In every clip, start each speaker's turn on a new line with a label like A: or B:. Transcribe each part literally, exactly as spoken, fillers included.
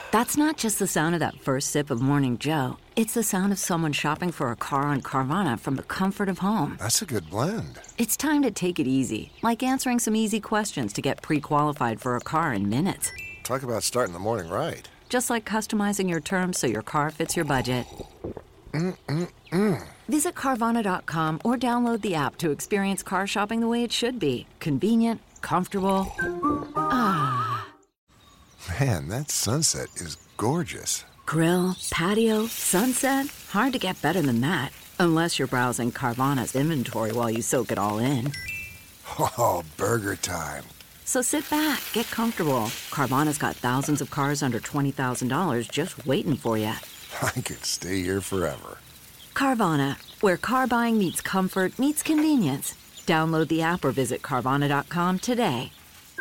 A: That's not just the sound of that first sip of Morning Joe. It's the sound of someone shopping for a car on Carvana from the comfort of home.
B: That's a good blend.
A: It's time to take it easy, like answering some easy questions to get pre-qualified for a car in minutes.
B: Talk about starting the morning right.
A: Just like customizing your terms so your car fits your budget.
B: Mm-mm-mm.
A: Visit Carvana dot com or download the app to experience car shopping the way it should be. Convenient, comfortable. Ah.
B: Man, that sunset is gorgeous.
A: Grill, patio, sunset. Hard to get better than that. Unless you're browsing Carvana's inventory while you soak it all in.
B: Oh, burger time.
A: So sit back, get comfortable. Carvana's got thousands of cars under twenty thousand dollars just waiting for you.
B: I could stay here forever.
A: Carvana, where car buying meets comfort, meets convenience. Download the app or visit Carvana dot com today.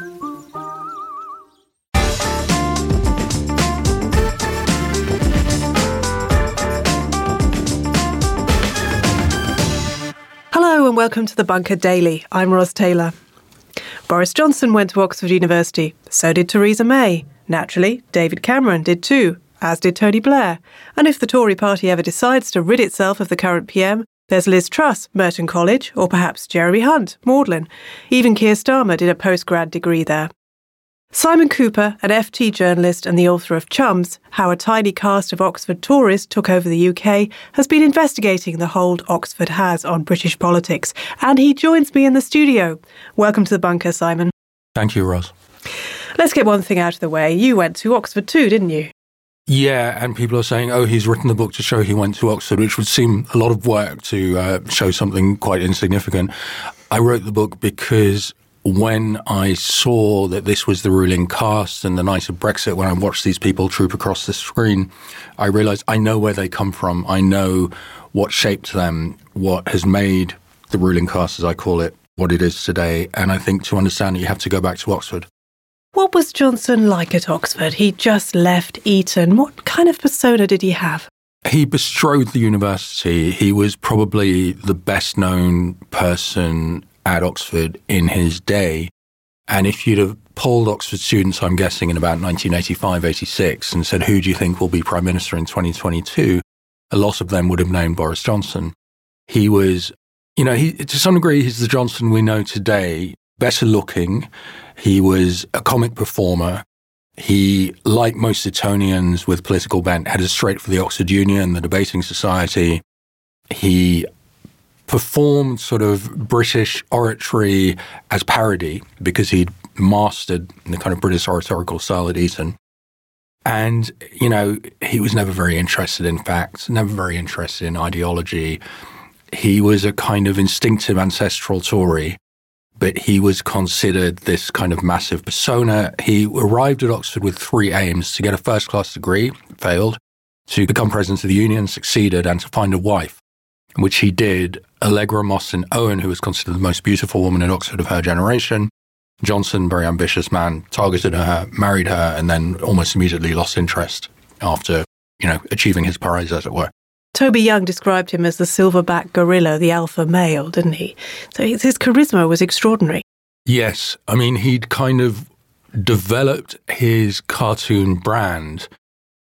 C: Hello and welcome to The Bunker Daily. I'm Ros Taylor. Boris Johnson went to Oxford University. So did Theresa May. Naturally, David Cameron did too, as did Tony Blair. And if the Tory party ever decides to rid itself of the current P M, there's Liz Truss, Merton College, or perhaps Jeremy Hunt, Magdalen. Even Keir Starmer did a postgrad degree there. Simon Cooper, an F T journalist and the author of Chums, How a Tiny Cast of Oxford Tories Took Over the U K, has been investigating the hold Oxford has on British politics, and he joins me in the studio. Welcome to The Bunker, Simon.
D: Thank you, Ros.
C: Let's get one thing out of the way. You went to Oxford too, didn't you?
D: Yeah, and people are saying, oh, he's written the book to show he went to Oxford, which would seem a lot of work to uh, show something quite insignificant. I wrote the book because when I saw that this was the ruling cast and the night of Brexit, when I watched these people troop across the screen, I realised I know where they come from. I know what shaped them, what has made the ruling cast, as I call it, what it is today. And I think to understand it, you have to go back to Oxford.
C: What was Johnson like at Oxford? He just left Eton. What kind of persona did he have?
D: He bestrode the university. He was probably the best-known person at Oxford in his day. And if you'd have polled Oxford students, I'm guessing, in about nineteen eighty-five, eighty-six, and said, who do you think will be Prime Minister in twenty twenty-two? A lot of them would have named Boris Johnson. He was, you know, he, to some degree, he's the Johnson we know today, better looking. He was a comic performer. He, like most Etonians with political bent, headed straight for the Oxford Union, the debating society. He performed sort of British oratory as parody because he'd mastered the kind of British oratorical style at Eton. And, you know, he was never very interested in facts, never very interested in ideology. He was a kind of instinctive ancestral Tory, but he was considered this kind of massive persona. He arrived at Oxford with three aims: to get a first-class degree, failed, to become president of the union, succeeded, and to find a wife, which he did. Allegra Mostyn Owen, who was considered the most beautiful woman at Oxford of her generation. Johnson, very ambitious man, targeted her, married her, and then almost immediately lost interest after, you know, achieving his prize, as it were.
C: Toby Young described him as the silverback gorilla, the alpha male, didn't he? So his, his charisma was extraordinary.
D: Yes. I mean, he'd kind of developed his cartoon brand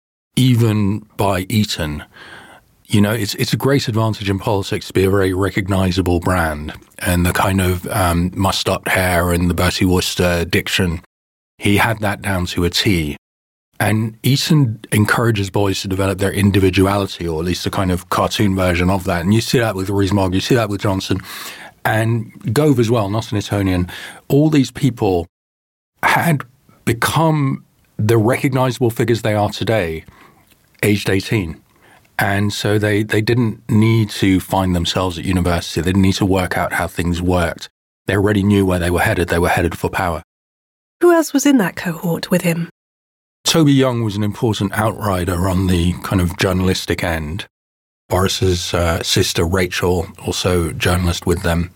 D: even by Eton. You know, it's it's a great advantage in politics to be a very recognisable brand, and the kind of um, mussed-up hair and the Bertie Wooster diction, he had that down to a T. And Eton encourages boys to develop their individuality, or at least a kind of cartoon version of that. And you see that with Rees-Mogg, you see that with Johnson, and Gove as well, not an Etonian. All these people had become the recognisable figures they are today, aged eighteen. And so they, they didn't need to find themselves at university. They didn't need to work out how things worked. They already knew where they were headed. They were headed for power.
C: Who else was in that cohort with him?
D: Toby Young was an important outrider on the kind of journalistic end. Boris's uh, sister, Rachel, also journalist with them.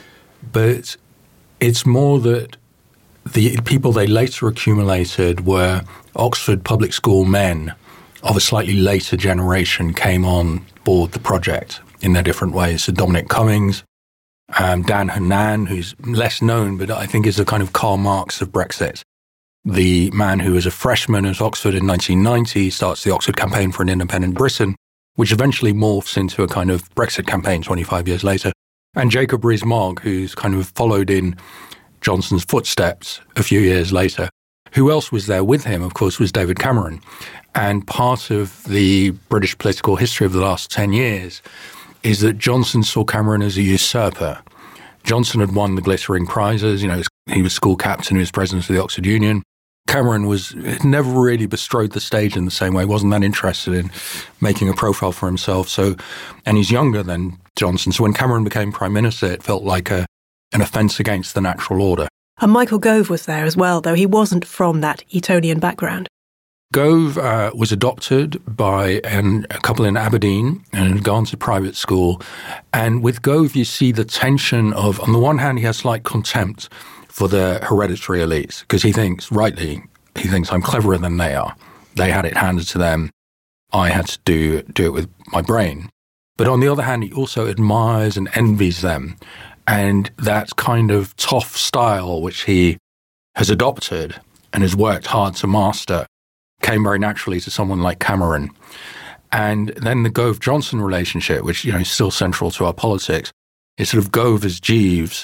D: But it's more that the people they later accumulated were Oxford public school men of a slightly later generation came on board the project in their different ways. So Dominic Cummings, um, Dan Hannan, who's less known, but I think is a kind of Karl Marx of Brexit. the man who was a freshman at Oxford in nineteen ninety, starts the Oxford Campaign for an Independent Britain, which eventually morphs into a kind of Brexit campaign twenty-five years later. And Jacob Rees-Mogg, who's kind of followed in Johnson's footsteps a few years later. Who else was there with him, of course, was David Cameron. And part of the British political history of the last ten years is that Johnson saw Cameron as a usurper. Johnson had won the glittering prizes. You know, he was school captain, he was president of the Oxford Union. Cameron was had never really bestrode the stage in the same way, wasn't that interested in making a profile for himself. So, and he's younger than Johnson. So when Cameron became Prime Minister, it felt like a, an offence against the natural order.
C: And Michael Gove was there as well, though he wasn't from that Etonian background.
D: Gove uh, was adopted by an, a couple in Aberdeen and had gone to private school. And with Gove, you see the tension of, on the one hand, he has slight contempt for the hereditary elites, because he thinks, rightly, he thinks I'm cleverer than they are. They had it handed to them. I had to do, do it with my brain. But on the other hand, he also admires and envies them. And that kind of tough style, which he has adopted and has worked hard to master, came very naturally to someone like Cameron. And then the Gove-Johnson relationship, which, you know, is still central to our politics, is sort of Gove as Jeeves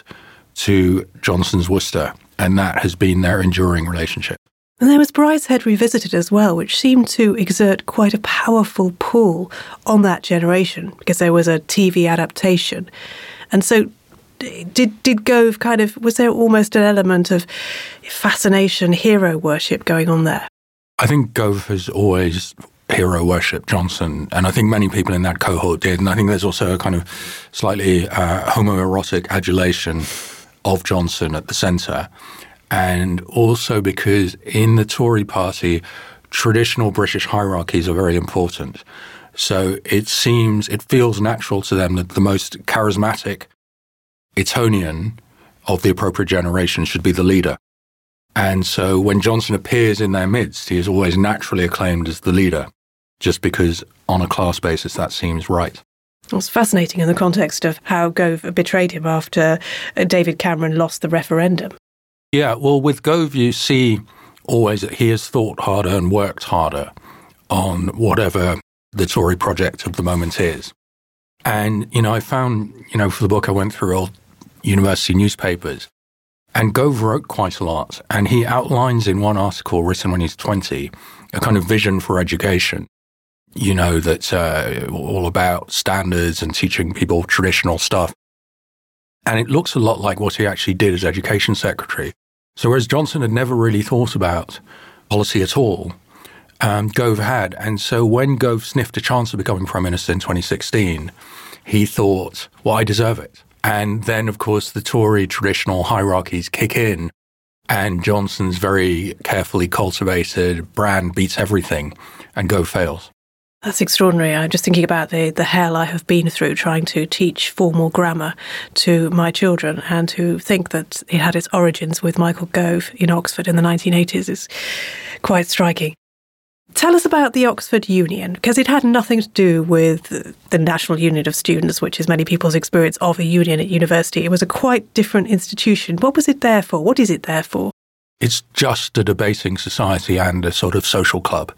D: to Johnson's Worcester. And that has been their enduring relationship.
C: And there was Brideshead Revisited as well, which seemed to exert quite a powerful pull on that generation because there was a T V adaptation. And so did did Gove kind of, was there almost an element of fascination, hero worship going on there?
D: I think Gove has always hero worshipped Johnson, and I think many people in that cohort did. And I think there's also a kind of slightly uh, homoerotic adulation of Johnson at the centre. And also because in the Tory party, traditional British hierarchies are very important. So it seems, it feels natural to them that the most charismatic Etonian of the appropriate generation should be the leader. And so when Johnson appears in their midst, he is always naturally acclaimed as the leader, just because on a class basis that seems right.
C: It's fascinating in the context of how Gove betrayed him after David Cameron lost the referendum.
D: Yeah, well, with Gove, you see always that he has thought harder and worked harder on whatever the Tory project of the moment is. And, you know, I found, you know, for the book I went through old university newspapers, and Gove wrote quite a lot. And he outlines in one article written when he's twenty a kind of vision for education, you know, that's uh, all about standards and teaching people traditional stuff. And it looks a lot like what he actually did as education secretary. So whereas Johnson had never really thought about policy at all, um, Gove had. And so when Gove sniffed a chance of becoming Prime Minister in twenty sixteen, he thought, well, I deserve it. And then, of course, the Tory traditional hierarchies kick in, and Johnson's very carefully cultivated brand beats everything, and Gove fails.
C: That's extraordinary. I'm just thinking about the, the hell I have been through trying to teach formal grammar to my children, and to think that it had its origins with Michael Gove in Oxford in the nineteen eighties is quite striking. Tell us about the Oxford Union, because it had nothing to do with the National Union of Students, which is many people's experience of a union at university. It was a quite different institution. What was it there for? What is it there for?
D: It's just a debating society and a sort of social club.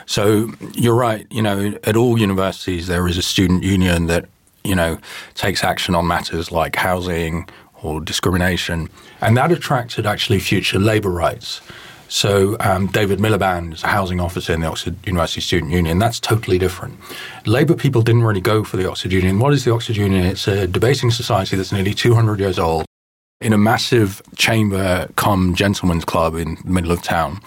D: So you're right, you know, at all universities there is a student union that, you know, takes action on matters like housing or discrimination. And that attracted actually future labour rights. So um, David Miliband is a housing officer in the Oxford University Student Union. That's totally different. Labour people didn't really go for the Oxford Union. What is the Oxford Union? It's a debating society that's nearly two hundred years old in a massive chamber cum gentleman's club in the middle of town.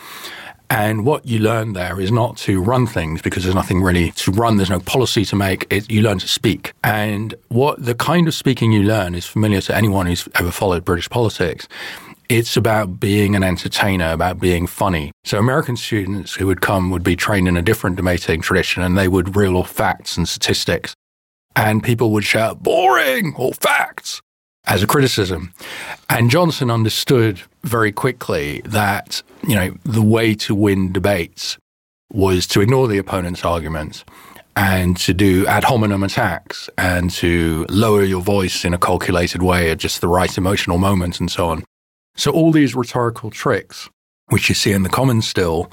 D: And what you learn there is not to run things, because there's nothing really to run. There's no policy to make. It, you learn to speak. And what the kind of speaking you learn is familiar to anyone who's ever followed British politics. It's about being an entertainer, about being funny. So American students who would come would be trained in a different debating tradition, and they would reel off facts and statistics. And people would shout, boring, or facts, as a criticism. And Johnson understood very quickly that, you know, the way to win debates was to ignore the opponent's arguments and to do ad hominem attacks and to lower your voice in a calculated way at just the right emotional moment and so on. So all these rhetorical tricks which you see in the Commons still,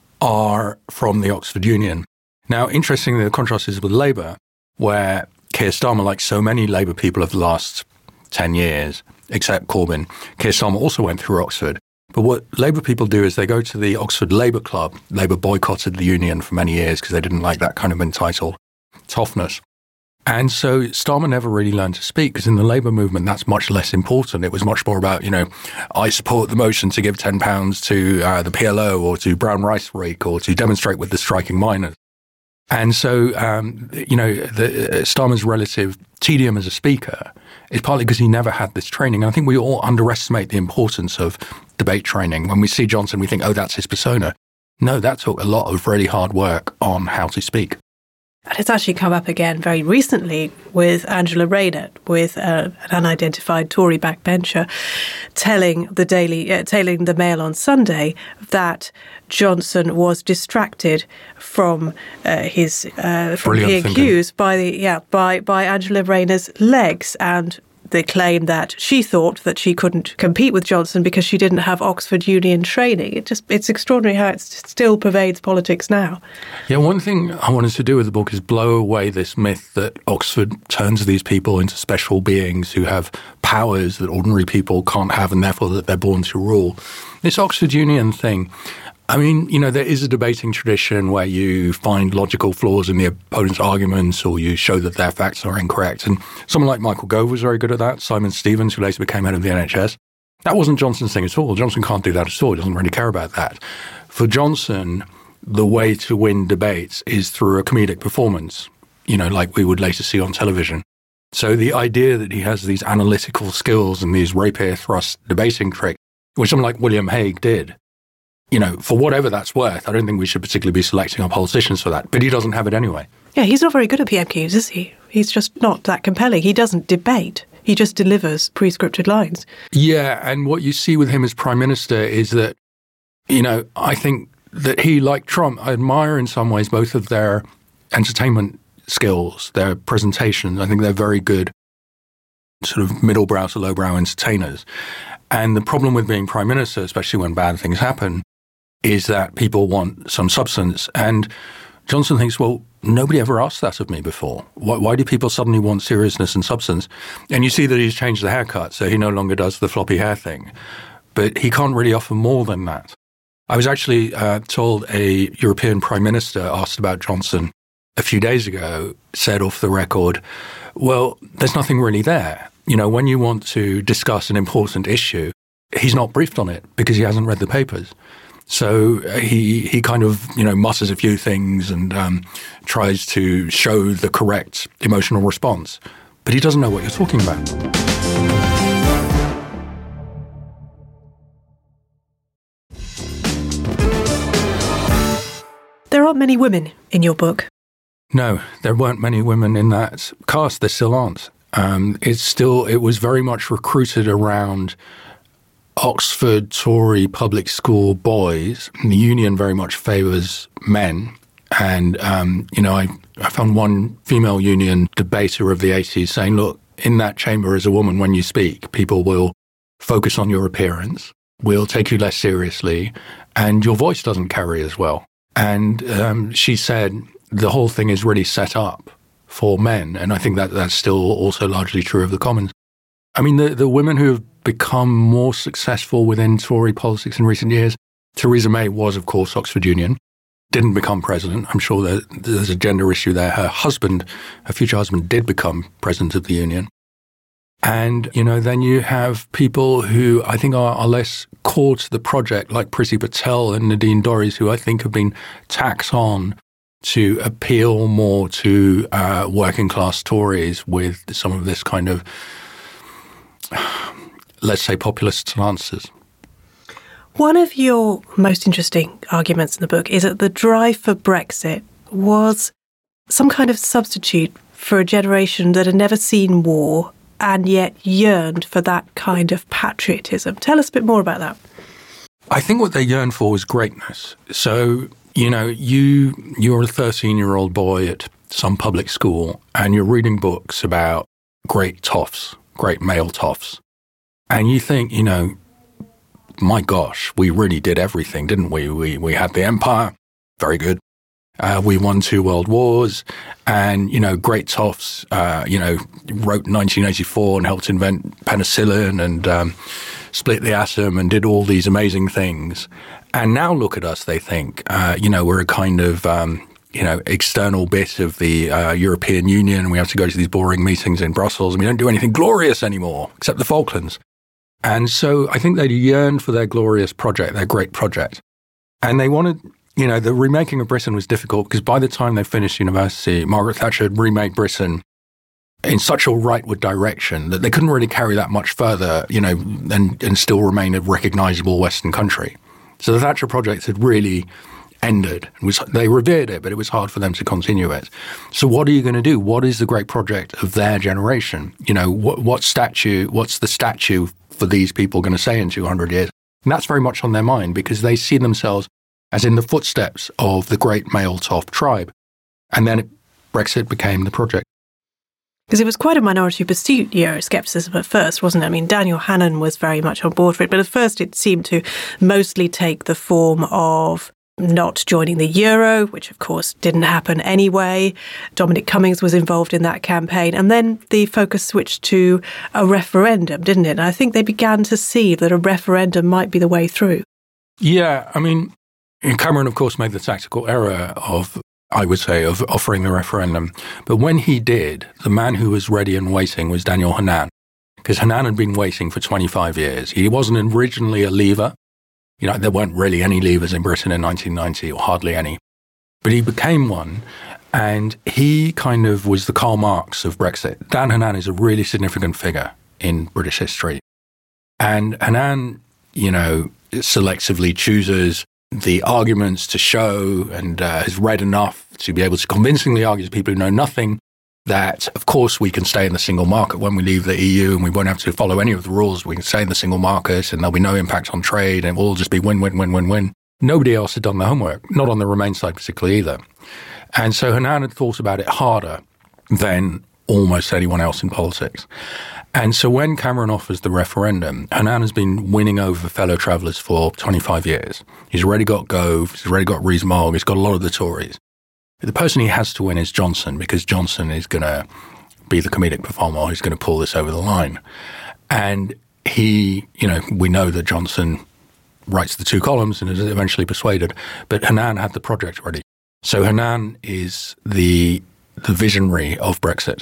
D: are from the Oxford Union. Now, interestingly, the contrast is with Labour, where Keir Starmer, like so many Labour people of the last ten years, except Corbyn, Keir Starmer also went through Oxford. But what Labour people do is they go to the Oxford Labour Club. Labour boycotted the union for many years because they didn't like that kind of entitled toughness. And so Starmer never really learned to speak, because in the Labour movement, that's much less important. It was much more about, you know, I support the motion to give ten pounds to uh, the P L O or to Brown Rice Rake or to demonstrate with the striking miners. And so, um, you know, the, uh, Starmer's relative tedium as a speaker is partly because he never had this training. And I think we all underestimate the importance of debate training. When we see Johnson, we think, oh, that's his persona. No, that took a lot of really hard work on how to speak.
C: And it's actually come up again very recently with Angela Rayner, with uh, an unidentified Tory backbencher, telling the Daily, uh, telling the Mail on Sunday that Johnson was distracted from uh, his uh, from
D: Brilliant
C: being
D: thinking.
C: accused by the yeah by by Angela Rayner's legs, and the claim that she thought that she couldn't compete with Johnson because she didn't have Oxford Union training. It just it's extraordinary how it still pervades politics now.
D: Yeah, one thing I wanted to do with the book is blow away this myth that Oxford turns these people into special beings who have powers that ordinary people can't have, and therefore that they're born to rule. This Oxford Union thing, I mean, you know, there is a debating tradition where you find logical flaws in the opponent's arguments, or you show that their facts are incorrect. And someone like Michael Gove was very good at that. Simon Stevens, who later became head of the N H S. That wasn't Johnson's thing at all. Johnson can't do that at all. He doesn't really care about that. For Johnson, the way to win debates is through a comedic performance, you know, like we would later see on television. So the idea that he has these analytical skills and these rapier thrust debating tricks, which someone like William Hague did, you know, for whatever that's worth, I don't think we should particularly be selecting our politicians for that. But he doesn't have it anyway.
C: Yeah, he's not very good at P M Qs, is he? He's just not that compelling. He doesn't debate. He just delivers pre-scripted lines.
D: Yeah, and what you see with him as Prime Minister is that, you know, I think that he, like Trump, I admire in some ways both of their entertainment skills, their presentations. I think they're very good sort of middle-brow to low-brow entertainers. And the problem with being Prime Minister, especially when bad things happen, is that people want some substance. And Johnson thinks, well, nobody ever asked that of me before. Why, why do people suddenly want seriousness and substance? And you see that he's changed the haircut, so he no longer does the floppy hair thing. But he can't really offer more than that. I was actually uh, told a European Prime Minister asked about Johnson a few days ago, said off the record, well, there's nothing really there. You know, when you want to discuss an important issue, he's not briefed on it because he hasn't read the papers. So he he kind of, you know, mutters a few things and um, tries to show the correct emotional response. But he doesn't know what you're talking about.
C: There aren't many women in your book.
D: No, there weren't many women in that cast. There still aren't. Um, it's still, it was very much recruited around Oxford Tory public school boys. And the union very much favours men. And, um, you know, I, I found one female union debater of the eighties saying, look, in that chamber as a woman, when you speak, people will focus on your appearance, will take you less seriously, and your voice doesn't carry as well. And um, she said the whole thing is really set up for men. And I think that that's still also largely true of the Commons. I mean, the, the women who have become more successful within Tory politics in recent years, Theresa May was, of course, Oxford Union, didn't become president. I'm sure that there's a gender issue there. Her husband, her future husband, did become president of the union. And, you know, then you have people who I think are, are less core to the project, like Priti Patel and Nadine Dorries, who I think have been tacked on to appeal more to uh, working-class Tories with some of this kind of, let's say, populist stances.
C: One of your most interesting arguments in the book is that the drive for Brexit was some kind of substitute for a generation that had never seen war and yet yearned for that kind of patriotism. Tell us a bit more about that.
D: I think what they yearned for was greatness. So, you know, you, you're a thirteen-year-old boy at some public school and you're reading books about great toffs, great male toffs. And you think, you know, my gosh, we really did everything, didn't we? We we had the empire, very good. Uh, we won two world wars, and, you know, great toffs, uh, you know, wrote nineteen eighty-four and helped invent penicillin and um, split the atom and did all these amazing things. And now look at us, they think. Uh, you know, we're a kind of, um, you know, external bit of the uh, European Union, and we have to go to these boring meetings in Brussels, and we don't do anything glorious anymore, except the Falklands. And so I think they yearned for their glorious project, their great project. And they wanted, you know, the remaking of Britain was difficult because by the time they finished university, Margaret Thatcher had remade Britain in such a rightward direction that they couldn't really carry that much further, you know, and, and still remain a recognisable Western country. So the Thatcher project had really ended. It was, they revered it, but it was hard for them to continue it. So what are you going to do? What is the great project of their generation? You know, what, what statue, what's the statue for these people going to say in two hundred years? And that's very much on their mind because they see themselves as in the footsteps of the great male Toff tribe. And then it, Brexit became the project.
C: Because it was quite a minority pursuit, Euroscepticism at first, wasn't it? I mean, Daniel Hannan was very much on board for it, but at first it seemed to mostly take the form of not joining the euro, which of course didn't happen anyway. Dominic Cummings was involved in that campaign. And then the focus switched to a referendum, didn't it? And I think they began to see that a referendum might be the way through.
D: Yeah, I mean, Cameron, of course, made the tactical error of, I would say, of offering the referendum. But when he did, the man who was ready and waiting was Daniel Hannan, because Hannan had been waiting for twenty-five years. He wasn't originally a Leaver. You know, there weren't really any Leavers in Britain in nineteen ninety, or hardly any. But he became one, and he kind of was the Karl Marx of Brexit. Dan Hannan is a really significant figure in British history. And Hannan, you know, selectively chooses the arguments to show and uh, has read enough to be able to convincingly argue to people who know nothing that, of course, we can stay in the single market when we leave the E U and we won't have to follow any of the rules. We can stay in the single market and there'll be no impact on trade and it will all just be win, win, win, win, win. Nobody else had done the homework, not on the Remain side particularly either. And so Hannan had thought about it harder than almost anyone else in politics. And so when Cameron offers the referendum, Hannan has been winning over fellow travellers for twenty-five years. He's already got Gove, he's already got Rees-Mogg, he's got a lot of the Tories. The person he has to win is Johnson, because Johnson is going to be the comedic performer who's going to pull this over the line. And he, you know, we know that Johnson writes the two columns and is eventually persuaded, but Hannan had the project ready. So Hannan is the the visionary of Brexit.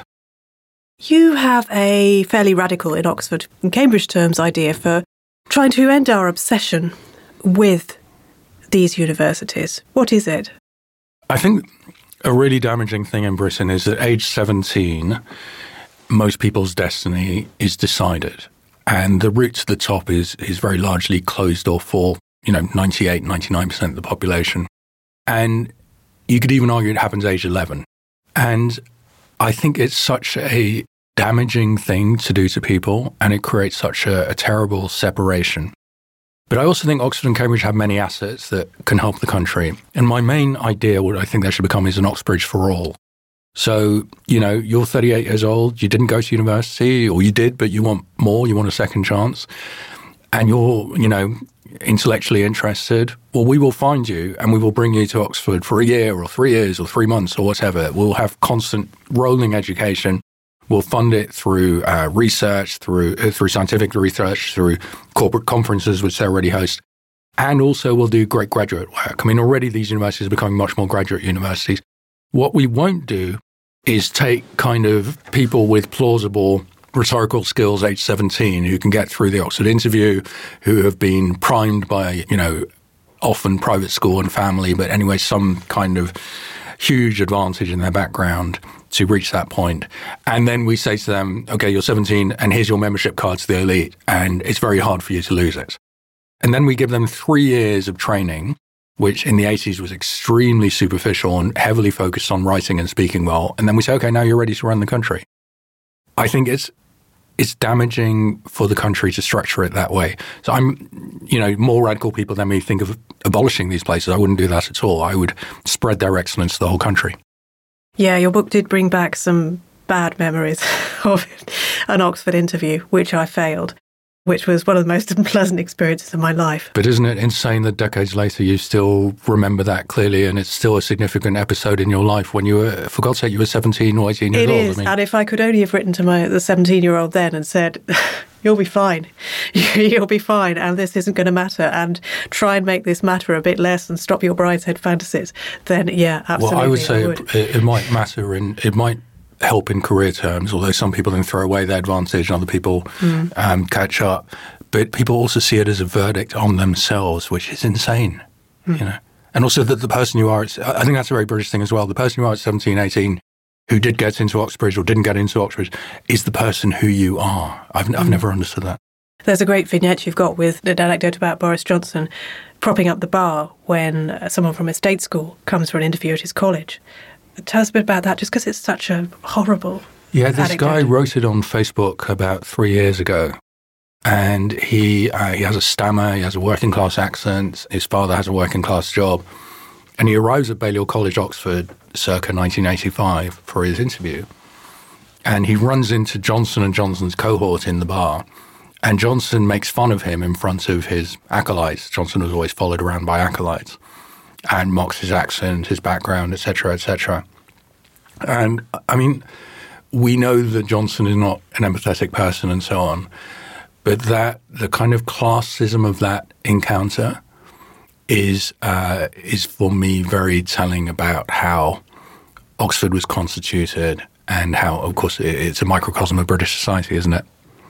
C: You have a fairly radical, in Oxford and Cambridge terms, idea for trying to end our obsession with these universities. What is it?
D: I think a really damaging thing in Britain is at age seventeen, most people's destiny is decided. And the route to the top is is very largely closed off for, you know, ninety-eight, ninety-nine percent of the population. And you could even argue it happens age eleven. And I think it's such a damaging thing to do to people, and it creates such a, a terrible separation. But I also think Oxford and Cambridge have many assets that can help the country. And my main idea, what I think there should become, is an Oxbridge for all. So, you know, you're thirty-eight years old, you didn't go to university, or you did, but you want more, you want a second chance, and you're, you know, intellectually interested, well, we will find you and we will bring you to Oxford for a year or three years or three months or whatever. We'll have constant rolling education. We'll fund it through uh, research, through uh, through scientific research, through corporate conferences, which they already host. And also we'll do great graduate work. I mean, already these universities are becoming much more graduate universities. What we won't do is take kind of people with plausible rhetorical skills, age seventeen, who can get through the Oxford interview, who have been primed by, you know, often private school and family, but anyway, some kind of huge advantage in their background to reach that point. And then we say to them, okay, you're seventeen and here's your membership card to the elite, and it's very hard for you to lose it. And then we give them three years of training, which in the eighties was extremely superficial and heavily focused on writing and speaking well. And then we say, okay, now you're ready to run the country. I think it's it's damaging for the country to structure it that way. So I'm, you know, more radical people than me think of abolishing these places. I wouldn't do that at all. I would spread their excellence to the whole country.
C: Yeah, your book did bring back some bad memories of an Oxford interview, which I failed. which was one of the most unpleasant experiences of my life.
D: But isn't it insane that decades later you still remember that clearly, and it's still a significant episode in your life when you were, for God's sake, you were seventeen or eighteen years
C: it
D: old?
C: It is,
D: I mean,
C: and if I could only have written to my the seventeen-year-old then and said, you'll be fine, you'll be fine, and this isn't going to matter, and try and make this matter a bit less and stop your brideshead fantasies, then yeah, absolutely.
D: Well, I would say
C: I would.
D: It, it might matter, and it might help in career terms, although some people then throw away their advantage and other people mm. um, catch up. But people also see it as a verdict on themselves, which is insane, mm. you know. And also that the person you are, I think that's a very British thing as well, the person you are at seventeen, eighteen, who did get into Oxbridge or didn't get into Oxbridge, is the person who you are. I've, mm. I've never understood that.
C: There's a great vignette you've got with an anecdote about Boris Johnson propping up the bar when someone from a state school comes for an interview at his college. Tell us a bit about that, just because it's such a horrible
D: Yeah, this
C: anecdote.
D: guy wrote it on Facebook about three years ago. And he uh, he has a stammer, he has a working class accent, his father has a working class job. And he arrives at Balliol College, Oxford, circa nineteen eighty-five for his interview. And he runs into Johnson and Johnson's cohort in the bar. And Johnson makes fun of him in front of his acolytes. Johnson was always followed around by acolytes. And mocks his accent, his background, et cetera, et cetera. And, I mean, we know that Johnson is not an empathetic person and so on. But that the kind of classism of that encounter is uh, is for me very telling about how Oxford was constituted and how, of course, it's a microcosm of British society, isn't it?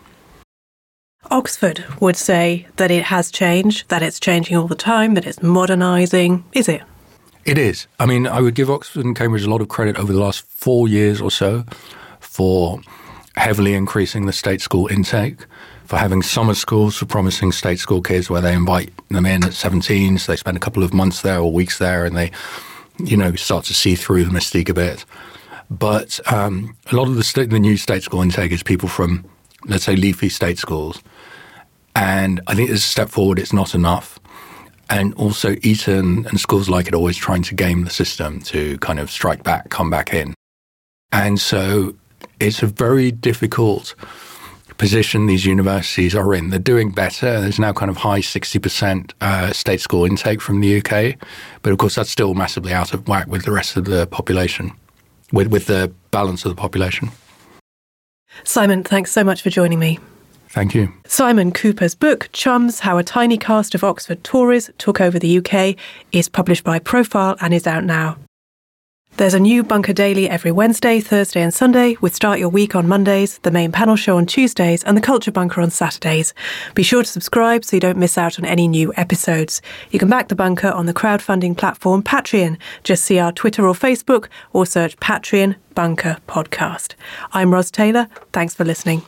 C: Oxford would say that it has changed, that it's changing all the time, that it's modernising. Is it?
D: It is. I mean, I would give Oxford and Cambridge a lot of credit over the last four years or so for heavily increasing the state school intake, for having summer schools for promising state school kids where they invite them in at seventeen, so they spend a couple of months there or weeks there and they, you know, start to see through the mystique a bit. But um, a lot of the, st- the new state school intake is people from, let's say, leafy state schools. And I think it's a step forward. It's not enough. And also Eton and schools like it are always trying to game the system to kind of strike back, come back in. And so it's a very difficult position these universities are in. They're doing better. There's now kind of high sixty percent uh, state school intake from the U K. But of course, that's still massively out of whack with the rest of the population, with, with the balance of the population.
C: Simon, thanks so much for joining me.
D: Thank you.
C: Simon Cooper's book, Chums, How a Tiny Cast of Oxford Tories Took Over the U K, is published by Profile and is out now. There's a new Bunker Daily every Wednesday, Thursday and Sunday, with Start Your Week on Mondays, the main panel show on Tuesdays and the Culture Bunker on Saturdays. Be sure to subscribe so you don't miss out on any new episodes. You can back the Bunker on the crowdfunding platform Patreon. Just see our Twitter or Facebook or search Patreon Bunker Podcast. I'm Ros Taylor. Thanks for listening.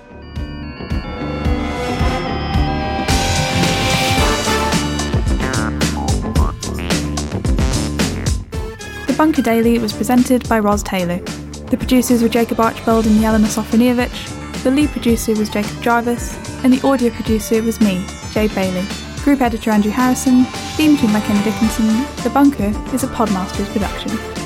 E: The Bunker Daily was presented by Ros Taylor. The producers were Jacob Archbold and Jelena Sofronijevic. The lead producer was Jacob Jarvis, and the audio producer was me, Jay Bailey. Group editor Andrew Harrison. Theme tune by Kenny Dickinson. The Bunker is a Podmasters production.